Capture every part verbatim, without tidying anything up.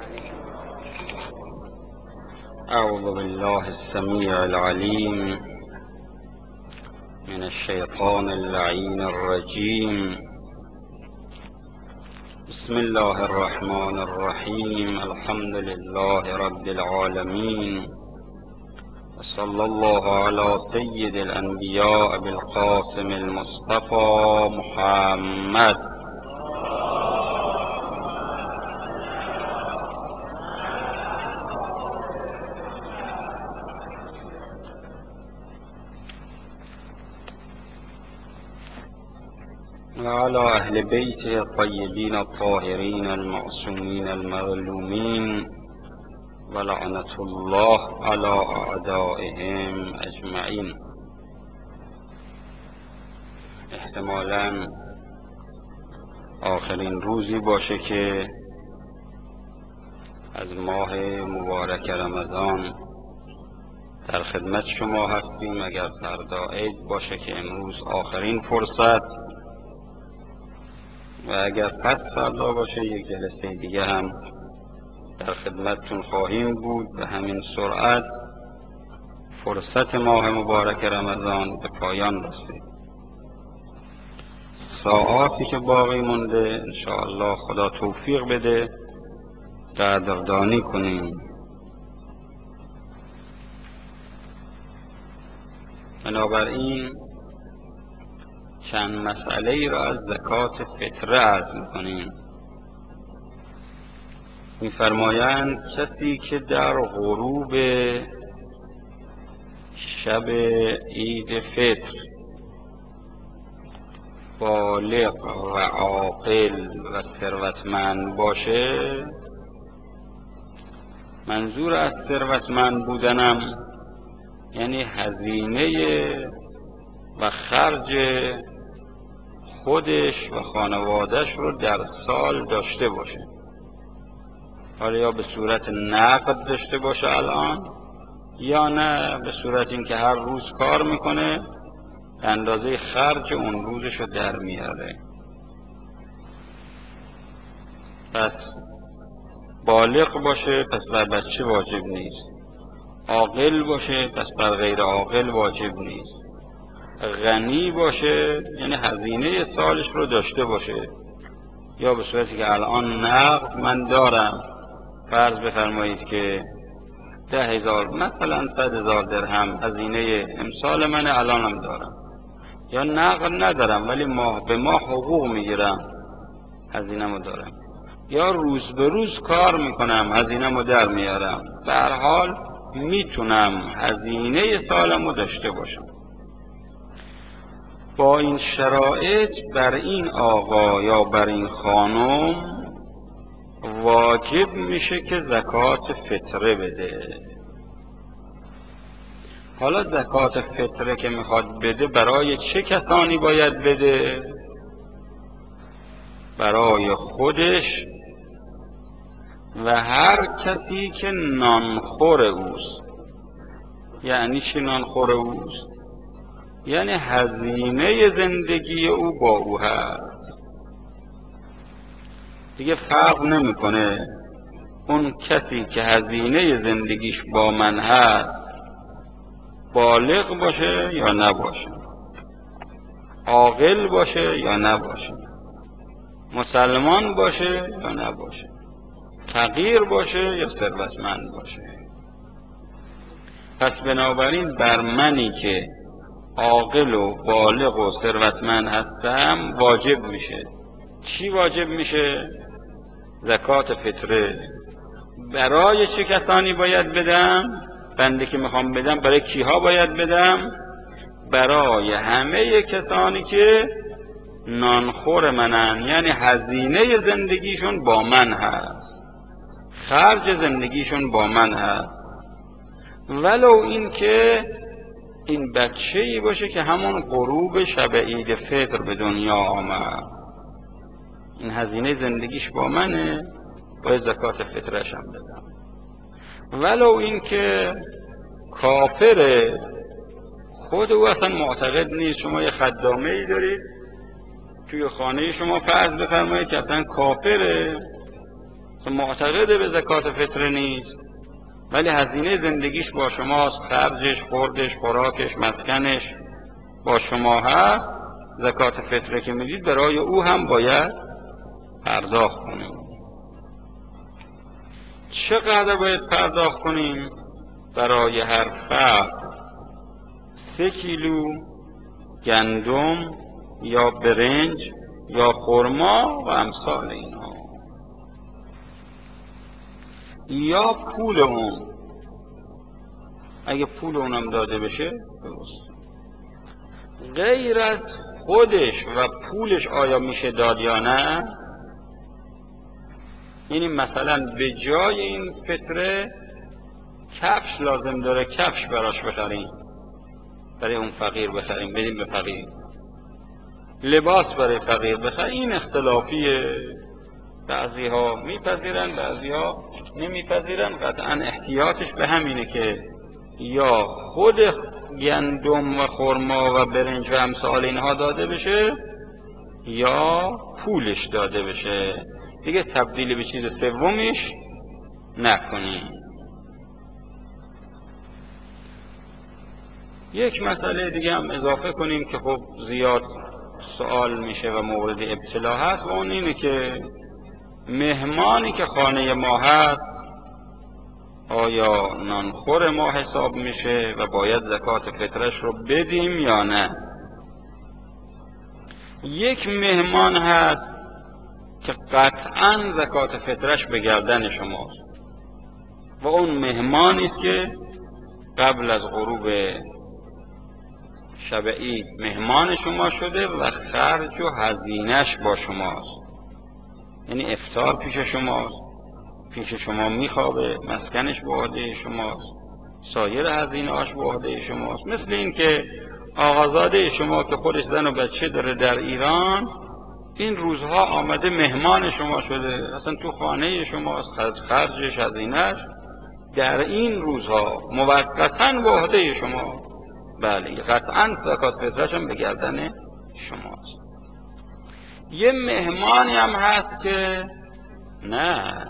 أعوذ بالله السميع العليم من الشيطان اللعين الرجيم. بسم الله الرحمن الرحيم. الحمد لله رب العالمين، وصلى الله على سيد الأنبياء بالقاسم المصطفى محمد. وعلى أهل بيته الطيبين الطاهرين المعصومين المظلومين، ولعنة الله على أعدائهم أجمعين. احتمالاً آخرین روزی باشه که از ماه مبارک رمضان در خدمت شما هستیم. اگر فردا عید باشه که امروز آخرین فرصت، و اگر پس فردا باشه یک جلسه دیگه هم در خدمتتون خواهیم بود. به همین سرعت فرصت ماه مبارک رمضان به پایان رسید. ساعاتی که باقی مونده انشاءالله خدا توفیق بده قدردانی کنیم. بنابراین چند مسئله ای را از زکات فطره عرض می‌کنیم. می‌فرمایند کسی که در غروب شب عید فطر بالغ و عاقل و ثروتمند باشه، منظور از ثروتمند بودنم یعنی هزینه و خرج خودش و خانوادش رو در سال داشته باشه، حالا یا به صورت نقد داشته باشه الان، یا نه به صورت این که هر روز کار میکنه اندازه خرج اون روزش رو در میاره. پس بالغ باشه پس بر بچه واجب نیست، عاقل باشه پس بر غیر عاقل واجب نیست، غنی باشه یعنی هزینه سالش رو داشته باشه، یا به صورتی که الان نقد من دارم، فرض بفرمایید که ده هزار مثلا صد هزار درهم هزینه امسال من الانم دارم، یا نقد ندارم ولی ماه به ماه حقوق میگیرم هزینه‌مو دارم، یا روز به روز کار میکنم هزینه‌مو در میارم، به هر حال میتونم هزینه سالمو داشته باشم. با این شرایط بر این آقا یا بر این خانم واجب میشه که زکات فطره بده. حالا زکات فطره که میخواد بده برای چه کسانی باید بده؟ برای خودش و هر کسی که نانخور اوست. یعنی چی نانخور اوست؟ یعنی هزینه زندگی او با او هست. دیگه فرق نمیکنه اون کسی که هزینه زندگیش با من هست بالغ باشه یا نباشه، عاقل باشه یا نباشه، مسلمان باشه یا نباشه، فقیر باشه یا ثروتمند باشه. پس بنابراین بر منی که عاقل و بالغ و ثروتمند هستم واجب میشه. چی واجب میشه؟ زکات فطره. برای چه کسانی باید بدم؟ بنده که میخوام بدم برای کیها باید بدم؟ برای همه کسانی که نانخور منن، یعنی هزینه زندگیشون با من هست، خرج زندگیشون با من هست، ولو این که این بچه ای باشه که همون غروب شب عید فطر به دنیا آمد، این هزینه زندگیش با منه، باید زکات فطرش هم بدم. ولو این که کافره، خود او اصلا معتقد نیست. شما یه خدامه ای دارید توی خانه شما فرض بفرمایید که اصلا کافره، که معتقد به زکات فطره نیست ولی هزینه زندگیش با شماست، خرجش، خوردش، خوراکش، مسکنش با شما هست، زکات فطره که میدید برای او هم باید پرداخت کنیم. چقدر باید پرداخت کنیم؟ برای هر فرد سه کیلو گندم یا برنج یا خرما و امثال اینها، یا پول اون. اگه پول اونم داده بشه درست. غیر از خودش و پولش آیا میشه داد یا نه؟ یعنی مثلا به جای این فطره کفش لازم داره، کفش براش بخریم، برای اون فقیر بخریم، بدیم به فقیر. لباس برای فقیر بخریم. این اختلافیه، بعضی ها میپذیرن بعضی ها نمیپذیرن. قطعا احتیاطش به همینه که یا خود گندم و خرما و برنج و امثال اینها داده بشه یا پولش داده بشه، دیگه تبدیل به چیز سومیش نکنیم. یک مسئله دیگه هم اضافه کنیم که خب زیاد سوال میشه و مورد ابتلا هست، و اون اینه که مهمانی که خانه ما هست آیا نانخور ما حساب میشه و باید زکات فطرش رو بدیم یا نه؟ یک مهمان هست که قطعا زکات فطرش به گردن شماست و اون مهمانی است که قبل از غروب شب عید مهمان شما شده و خرج و هزینه‌اش با شماست. یعنی افطار پیش شماست، پیش شما میخوابه، مسکنش به عهده شماست، سایر هزینه‌اش به عهده شماست. مثل این که آقازاده شما که خودش زن و بچه داره در ایران، این روزها آمده مهمان شما شده، اصلا تو خانه شماست، خرجش هزینه‌اش در این روزها موقتاً به عهده شما. بله قطعاً زکات فطرش هم به گردن شماست. یه مهمانی هم هست که نه،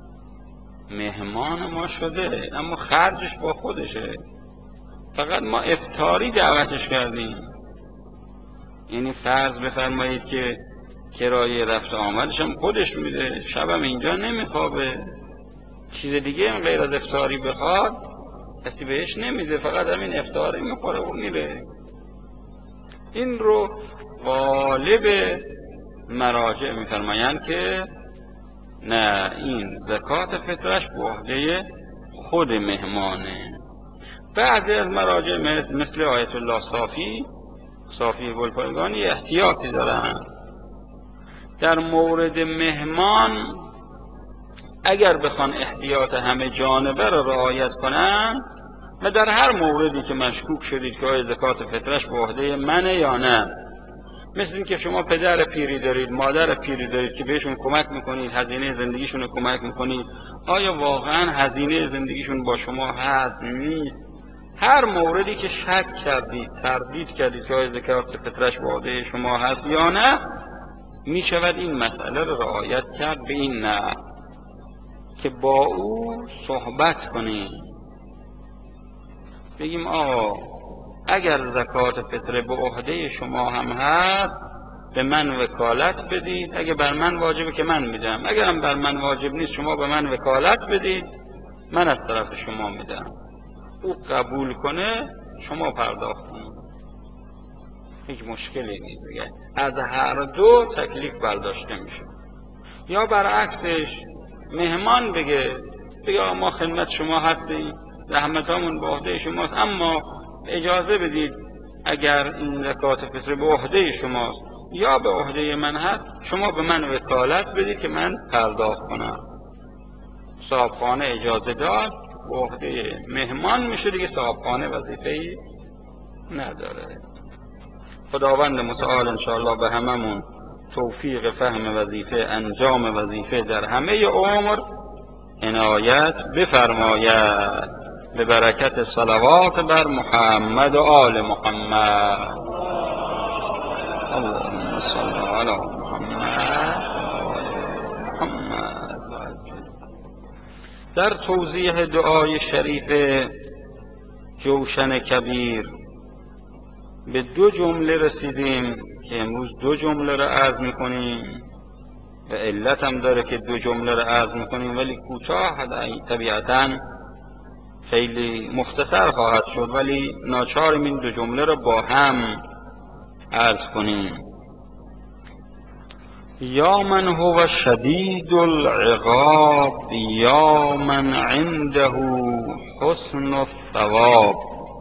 مهمان ما شده اما خرجش با خودشه، فقط ما افطاری دعوتش کردیم. یعنی فرض بفرمایید که کرایه رفت آمدش هم خودش میده، شبم اینجا نمیخوابه، چیز دیگه هم غیر از افطاری بخواد کسی بهش نمیده، فقط همین افطاری میخوره و میره. این رو غالب مراجع میفرمایند که نه، این زکات فطرش به عهده خود مهمانه. بعضی از مراجع مثل آیت الله صافی صافی گلپایگانی احتیاطی دارن در مورد مهمان. اگر بخوان احتیاط همه جانبه را رعایت کنن و در هر موردی که مشکوک شدید که آیا زکات فطرش به عهده منه یا نه، مثل این که شما پدر پیری دارید، مادر پیری دارید که بهشون کمک میکنید، هزینه زندگیشون رو کمک میکنید، آیا واقعا هزینه زندگیشون با شما هست نیست؟ هر موردی که شک کردید، تردید کردید که آیا زکات فطرش به عهده شما هست یا نه، میشود این مسئله رو رعایت کرد به این نه که با او صحبت کنیم، بگیم آقا اگر زکات فطره به عهده شما هم هست به من وکالت بدید، اگه بر من واجبه که من میدم، اگرم بر من واجب نیست شما به من وکالت بدید، من از طرف شما میدم. او قبول کنه شما پرداخت کنید، هیچ مشکلی نیست، از هر دو تکلیف برداشته میشه. یا برعکسش مهمان بگه بگه ما خدمت شما هستیم، زحمتامون به عهده شماست، اما اجازه بدید اگر این زکات فطره به عهده شماست یا به عهده من هست شما به من وکالت بدید که من پرداخت کنم. صاحبخانه اجازه داد، به عهده مهمان میشه دیگه، صاحبخانه وظیفه‌ای نداره. خداوند متعال انشاءالله به هممون توفیق فهم وظیفه، انجام وظیفه در همه عمر عنایت بفرماید، به برکت صلوات بر محمد و آل محمد. اللهم صل علی محمد و آل محمد. در توضیح دعای شریف جوشن کبیر به دو جمله رسیدیم که امروز دو جمله را عرض میکنیم و علت هم داره که دو جمله را عرض میکنیم، ولی کوتاه طبیعتاً خیلی مختصر خواهد شد، ولی ناچاریم این دو جمله را با هم عرض کنیم. یا من هو شدید العقاب یا من عنده حسن الثواب.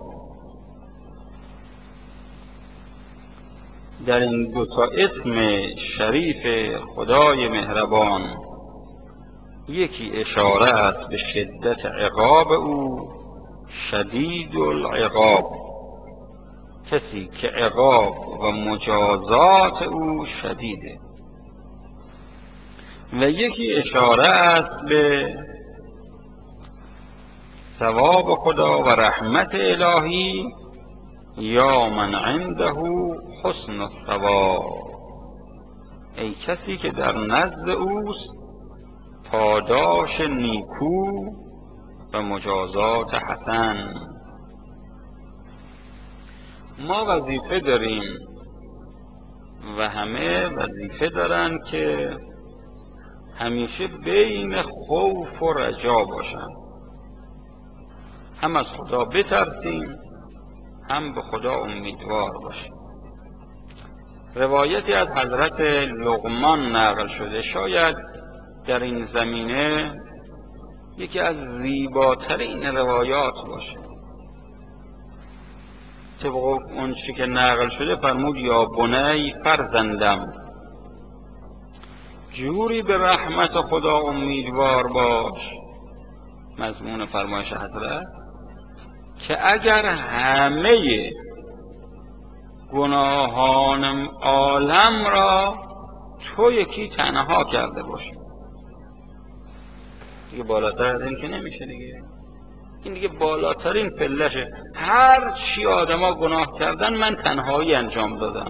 در این دو تا اسم شریف خدای مهربان یکی اشاره است به شدت عقاب او، شدید العقاب، کسی که عقاب و مجازات او شدیده، و یکی اشاره است به ثواب خدا و رحمت الهی، یا من عنده حسن الثواب، ای کسی که در نزد اوست پاداش نیکو و مجازات حسن. ما وظیفه داریم و همه وظیفه دارن که همیشه بین خوف و رجا باشن، هم از خدا بترسیم هم به خدا امیدوار باشیم. روایتی از حضرت لقمان نقل شده، شاید در این زمینه یکی از زیباترین روایات باشه. طبق اون چی که نقل شده فرمود یا بنی فرزندم، جوری به رحمت خدا امیدوار باش، مضمون فرمایش حضرت، که اگر همه گناهان عالم را تو یکی تنها کرده باشی، دیگه بالاتر از این که نمیشه دیگه، این دیگه بالاترین پلشه. هر چی آدما گناه کردن من تنهایی انجام دادم،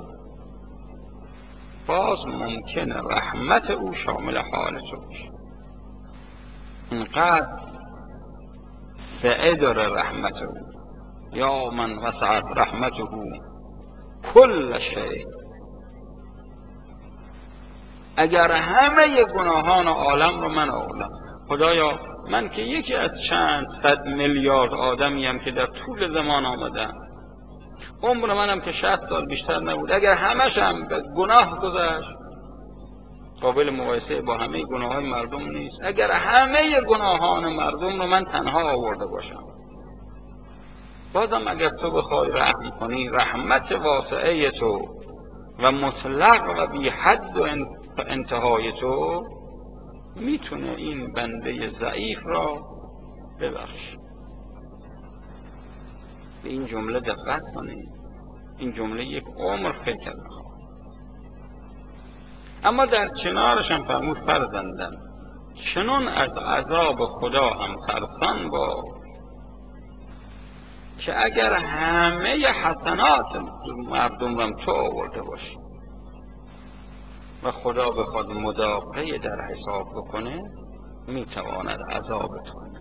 باز ممکنه رحمت او شامل حال تو باشه. اینقدر سعه داره رحمت او، یا من وسعت رحمته کل شیء. اگر همه گناهان عالم رو من آوردم، خدایا من که یکی از چند صد میلیارد آدمیم که در طول زمان آمدم، عمر منم که شصت سال بیشتر نبود، اگر همش هم به گناه گذشت، قابل مقایسه با همه گناه های مردم نیست. اگر همه گناهان مردم رو من تنها آورده باشم، بازم اگر تو بخوای رحم کنی، رحمت واسعه تو و مطلق و بی حد و انتهای تو میتونه این بنده ضعیف را ببخش. به این جمله دقت کنید، این جمله یک عمر فکر میخواد. اما در کنارش هم فرمود فرزندم، چنان از عذاب خدا هم ترسان با که اگر همه حسنات مردم را تو آورده باشی و خدا بخواد مداقه در حساب بکنه، میتواند عذابت کنه.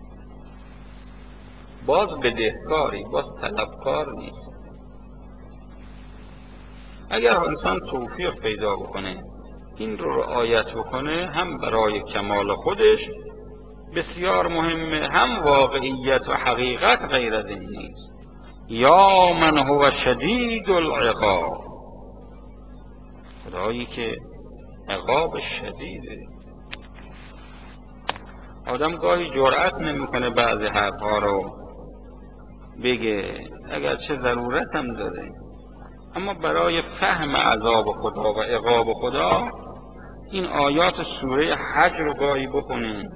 باز بدهکاری، باز طلبکار نیست. اگر انسان توفیق پیدا بکنه این رو رعایت بکنه، هم برای کمال خودش بسیار مهمه، هم واقعیت و حقیقت غیر از این نیست. یا من هو شدید العقاب، خدایی که عقاب شدیده. آدم گاهی جرأت نمیکنه بعضی حرفها رو بگه، اگرچه ضرورت هم داره، اما برای فهم عذاب خدا و عقاب خدا این آیات سوره حج رو گاهی بخونیم.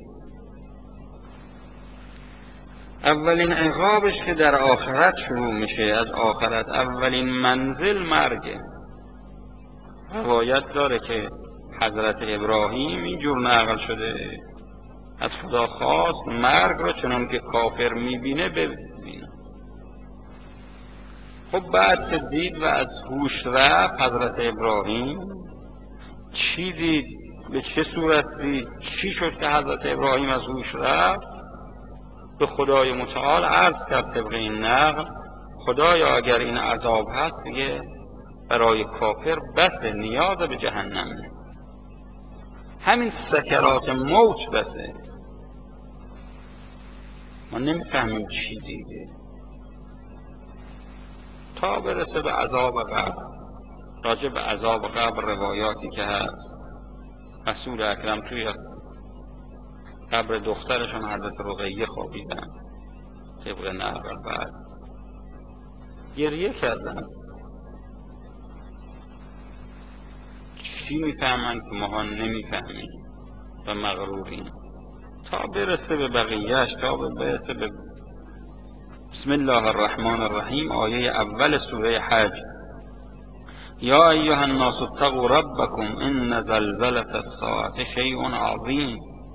اولین عقابش که در آخرت شروع میشه، از آخرت اولین منزل مرگه. روایت داره که حضرت ابراهیم اینجور نقل شده، از خدا خواست مرگ رو چنان که کافر میبینه ببینه. خب بعد که دید و از هوش رفت حضرت ابراهیم، چی دید؟ به چه صورت دید؟ چی شد که حضرت ابراهیم از هوش رفت؟ به خدای متعال عرض کرد طبق این نقل خدایا اگر این عذاب هست دیگه برای کافر بسه، نیاز به جهنم نه، همین سکرات موت بسه. ما نمیفهمیم چی دیده تا برسه به عذاب قبر. راجع به عذاب قبر روایاتی که هست، رسول اکرم توی قبر دخترشون حضرت رقیه خوابیدن طبق نقل، بعد گریه کردن. چی میفهمن که ماها نمیفهمیم و مغروریم؟ تا برسه به بقیهش، تا برسه به بسم الله الرحمن الرحیم آیه اول سوره حج، یا ایها الناس اتقوا ربکم ان زلزلة الساعة شیء عظیم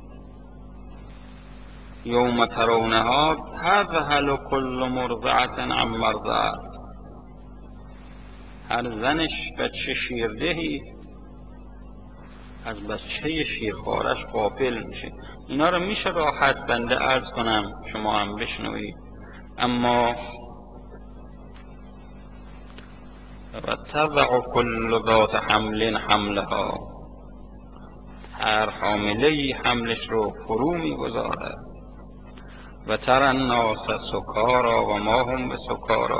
یوم ترونها تذهل کل مرضعة عن مرضعت. هر زنش بچه شیردهی از بچه شیرخوارش غافل میشه. اینا رو میشه راحت بنده عرض کنم شما هم بشنوید، اما و تضع کل ذات حمل حملها، هر حامله‌ای حملش رو فرو میگذارد. و تر الناس سکارا و ما هم به سکارا،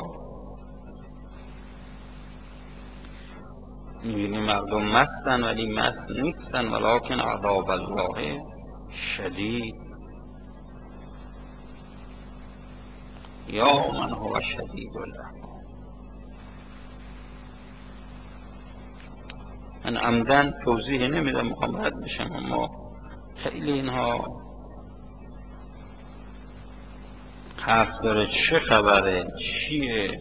میبینی مردم مستن ولی مست نیستن، ولکن عذاب الله شدید. یا من هو شدید العقاب. من عمدن توضیح نمیدم، میخوام رد بشم، اما خیلی اینها حرف داره. چه خبره؟ چیه؟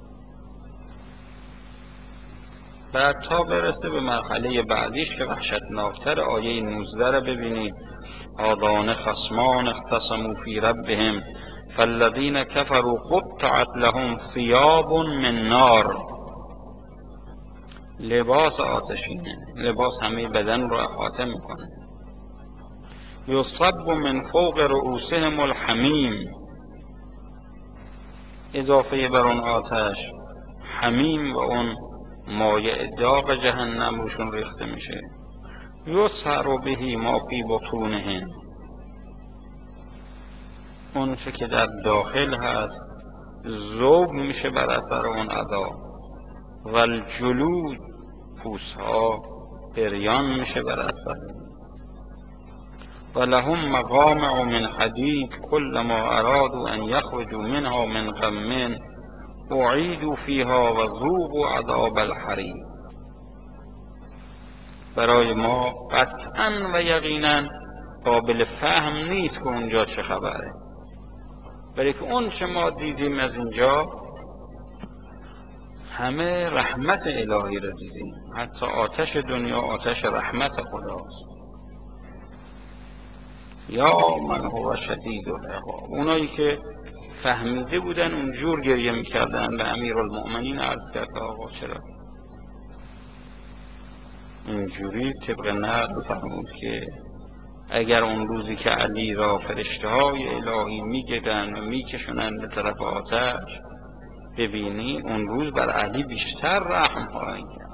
بعد تا برسه به مرحله بعدیش که وحشتناکتر، آیه نوزده رو ببینید، هذان خصمان اختصموا فی ربهم فالذین کفروا قطعت لهم ثیاب من نار. لباس آتشینه، لباس همه بدن رو احاطه میکنه. یصب من فوق رؤوسهم الحمیم، اضافه بر اون آتش حمیم و اون مایع داغ جهنم روشون ریخته میشه. یسهر به ما فی بطونهم، اون چه که در داخل هست ذوب میشه بر اثر اون عذاب. و الجلود، پوست ها پریان میشه بر اثر. و لهم مقامع من حدید کلما ارادوا ان یخرجوا منها من غم اعیدوا فیها و ذوقوا عذاب الحریق. برای ما قطعا و یقینا قابل فهم نیست که اونجا چه خبره، ولی که اون چه ما دیدیم از اینجا همه رحمت الهی رو دیدیم. حتی آتش دنیا آتش رحمت خداست. یا من هو شدید العقاب. اونایی که فهمیده بودن اونجور گریه میکردن. به امیرالمؤمنین عرض کرد آقا چرا اینجوری؟ طبق نقل فرمود که اگر اون روزی که علی را فرشته های الهی میگیرن و میکشونن به طرف آتش ببینی، اون روز بر علی بیشتر رحم خواهند کرد.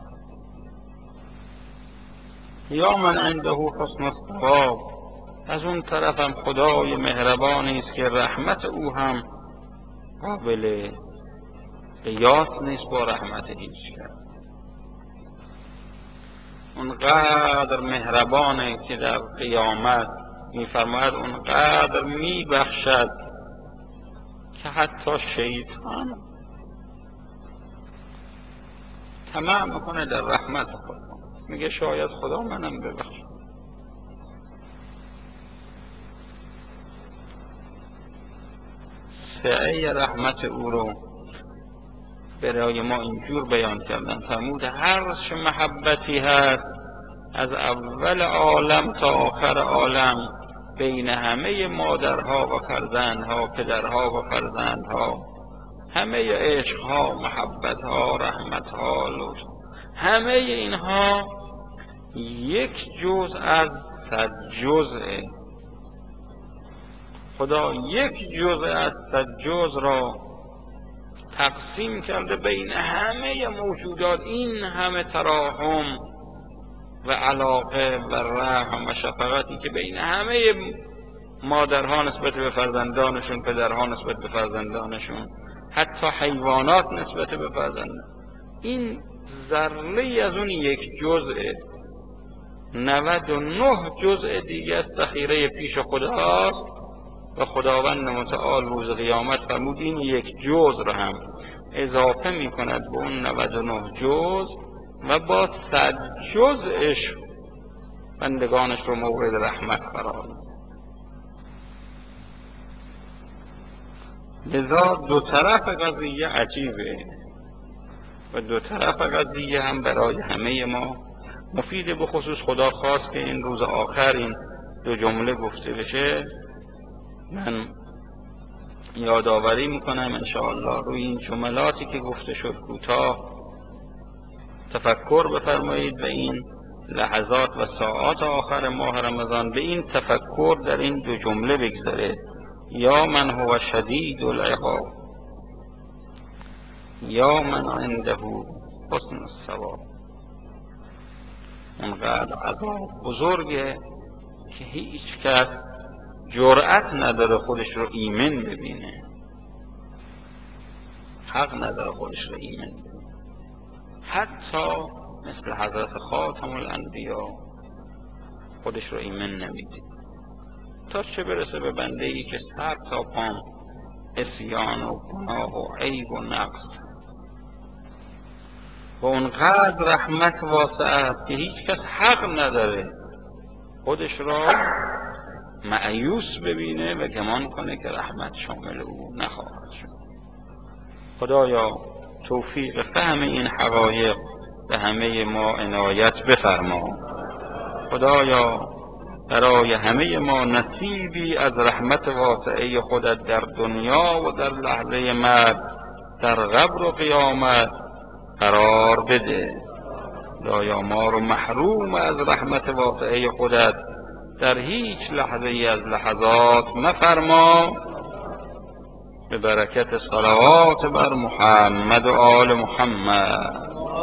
یا من عنده حسن الثواب، از اون طرف هم خدای مهربانی است که رحمت او هم قابل قیاس نیست با رحمت هیچ کس. اونقدر مهربانه که در قیامت میفرماید اونقدر میبخشد که حتی شیطان طمع میکنه در رحمت خدا، میگه شاید خدا منم ببخشه. سعه رحمت او رو برای ما اینجور بیان کردن. فرمود هر چه محبتی هست از اول عالم تا آخر عالم بین همه مادرها و فرزندها، پدرها و فرزندها، همه عشقها، محبتها، رحمتها، لطف، همه اینها یک جزء از صد جزء. خدا یک جزء از صد جزء را تقسیم کرده بین همه موجودات. این همه تراحم و علاقه و رحم و شفقتی که بین همه مادرها نسبت به فرزندانشون، پدرها نسبت به فرزندانشون، حتی حیوانات نسبت به فرزندان، این ذره از اون یک جزءه. نود و نه جزء دیگه از ذخیره پیش خداست و خداوند متعال روز قیامت فرمود این یک جزء رو هم اضافه می کند به اون نود و نه جزء و با صد جزءش بندگانش رو مورد رحمت قرار میده. لذا دو طرف قضیه عجیبه و دو طرف قضیه هم برای همه ما مفیده. به خصوص خدا خواست که این روز آخر این دو جمله گفته بشه. من یادآوری میکنم انشاءالله روی این جملاتی که گفته شد کوتاه تفکر بفرمایید و این لحظات و ساعات آخر ماه رمضان به این تفکر در این دو جمله بگذاره. یا من هو شدید العقاب یا من عنده حسن الثواب. اونقدر عذاب بزرگه که هیچ کس جرأت نداره خودش رو ایمن ببینه، حق نداره خودش رو ایمن ببینه. حتی مثل حضرت خاتم الانبیا خودش رو ایمن نمیده، تا چه برسه به بنده ای که سر تا پام عصیان و گناه و عیب و نقص. و اونقدر رحمت واسع است که هیچ کس حق نداره خودش را مأیوس ببینه و گمان کنه که رحمت شامل او نخواهد شد. خدایا توفیق فهم این حقایق به همه ما عنایت بفرما. خدایا برای همه ما نصیبی از رحمت واسعه خودت در دنیا و در لحظه مرگ، در قبر و قیامت قرار بده. خدایا ما رو محروم از رحمت واسعه خودت در هیچ لحظه ای از لحظات مفرما. به برکت صلوات بر محمد و آل محمد.